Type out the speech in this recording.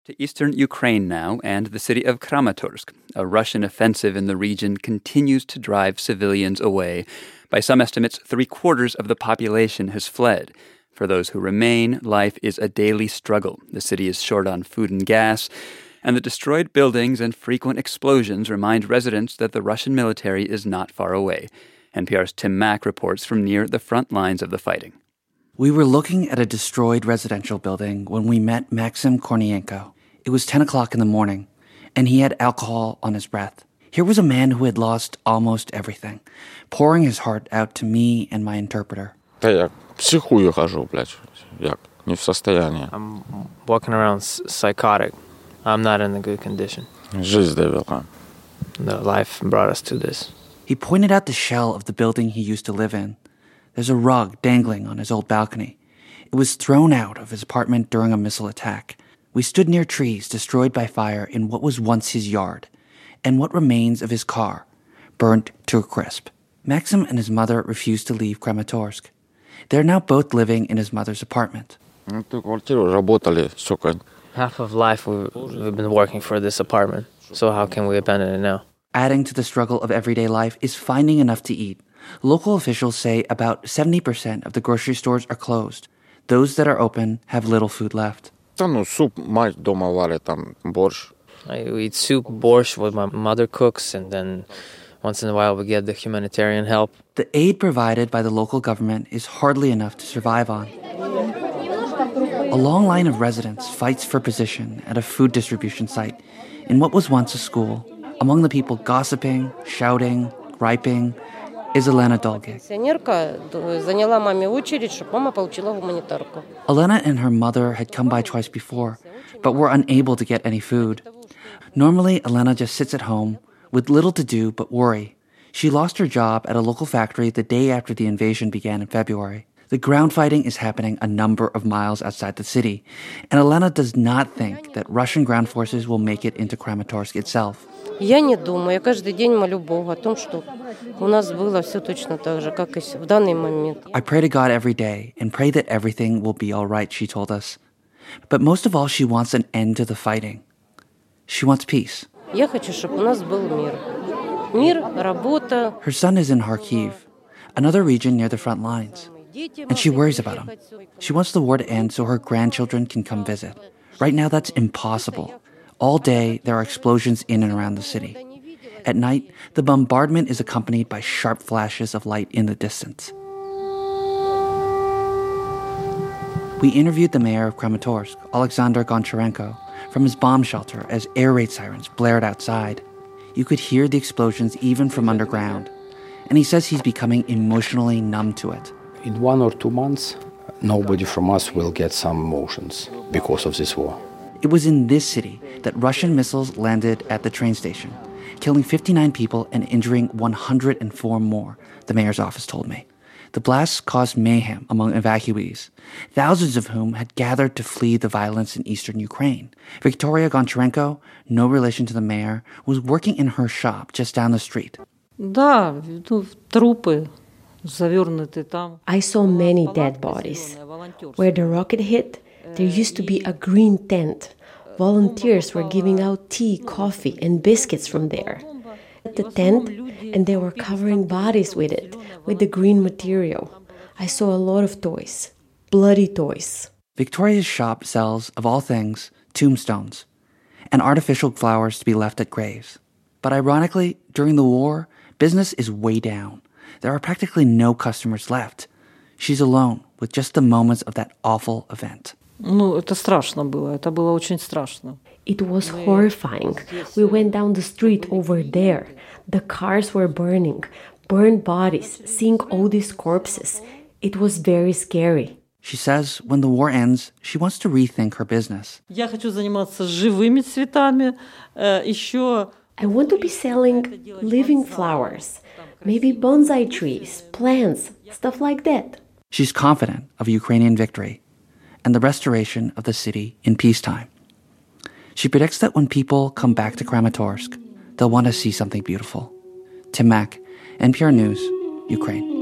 To eastern Ukraine now, and the city of Kramatorsk. A Russian offensive in the region continues to drive civilians away. By some estimates, 3/4 of the population has fled. For those who remain, life is a daily struggle. The city is short on food and gas, and the destroyed buildings and frequent explosions remind residents that the Russian military is not far away. NPR's Tim Mak reports from near the front lines of the fighting. We were looking at a destroyed residential building when we met Maxim Kornienko. It was 10 o'clock in the morning, and he had alcohol on his breath. Here was a man who had lost almost everything, pouring his heart out to me and my interpreter. I'm walking around psychotic. I'm not in a good condition. The life brought us to this. He pointed out the shell of the building he used to live in. There's a rug dangling on his old balcony. It was thrown out of his apartment during a missile attack. We stood near trees destroyed by fire in what was once his yard, and what remains of his car, burnt to a crisp. Maxim and his mother refused to leave Kramatorsk. They're now both living in his mother's apartment. Half of life we've been working for this apartment, so how can we abandon it now? Adding to the struggle of everyday life is finding enough to eat. Local officials say about 70% of the grocery stores are closed. Those that are open have little food left. I eat soup, borscht, what my mother cooks, and then once in a while we get the humanitarian help. The aid provided by the local government is hardly enough to survive on. A long line of residents fights for position at a food distribution site in what was once a school. Among the people gossiping, shouting, griping, is Elena Dolge. Elena and her mother had come by twice before, but were unable to get any food. Normally, Elena just sits at home with little to do but worry. She lost her job at a local factory the day after the invasion began in February. The ground fighting is happening a number of miles outside the city, and Elena does not think that Russian ground forces will make it into Kramatorsk itself. Я не думаю, я каждый день молю Бога о том, что у нас было все точно так же, как и в данный момент. I pray to God every day and pray that everything will be all right, she told us. But most of all, she wants an end to the fighting. She wants peace. Я хочу, чтобы у нас был мир. Мир, работа. Her son is in Kharkiv, another region near the front lines, and she worries about him. She wants the war to end so her grandchildren can come visit. Right now, that's impossible. All day, there are explosions in and around the city. At night, the bombardment is accompanied by sharp flashes of light in the distance. We interviewed the mayor of Kramatorsk, Alexander Goncharenko, from his bomb shelter as air raid sirens blared outside. You could hear the explosions even from underground, and he says he's becoming emotionally numb to it. In 1 or 2 months, nobody from us will get some emotions because of this war. It was in this city that Russian missiles landed at the train station, killing 59 people and injuring 104 more, the mayor's office told me. The blasts caused mayhem among evacuees, thousands of whom had gathered to flee the violence in eastern Ukraine. Victoria Goncharenko, no relation to the mayor, was working in her shop just down the street. I saw many dead bodies. Where the rocket hit, there used to be a green tent. Volunteers were giving out tea, coffee, and biscuits from there. The tent, and they were covering bodies with it, with the green material. I saw a lot of toys, bloody toys. Victoria's shop sells, of all things, tombstones and artificial flowers to be left at graves. But ironically, during the war, business is way down. There are practically no customers left. She's alone with just the moments of that awful event. It was horrifying. We went down the street over there. The cars were burning, burned bodies, seeing all these corpses. It was very scary. She says when the war ends, she wants to rethink her business. I want to be selling living flowers, maybe bonsai trees, plants, stuff like that. She's confident of Ukrainian victory and the restoration of the city in peacetime. She predicts that when people come back to Kramatorsk, they'll want to see something beautiful. Tim Mak, NPR News, Ukraine.